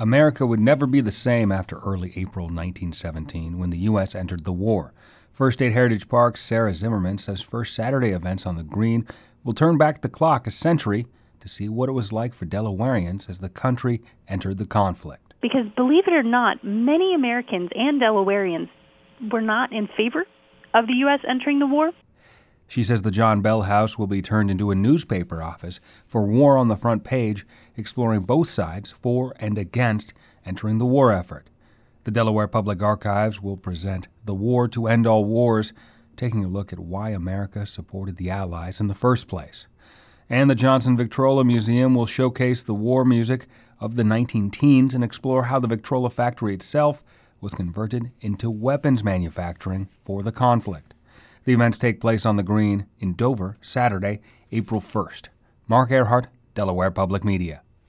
America would never be the same after early April 1917 when the U.S. entered the war. First State Heritage Park's Sarah Zimmerman says First Saturday events on the Green will turn back the clock a century to see what it was like for Delawareans as the country entered the conflict. Because believe it or not, many Americans and Delawareans were not in favor of the U.S. entering the war. She says the John Bell House will be turned into a newspaper office for War on the Front Page, exploring both sides for and against entering the war effort. The Delaware Public Archives will present The War to End All Wars, taking a look at why America supported the Allies in the first place. And the Johnson Victrola Museum will showcase the war music of the 19-teens and explore how the Victrola factory itself was converted into weapons manufacturing for the conflict. The events take place on the Green in Dover, Saturday, April 1st. Mark Earhart, Delaware Public Media.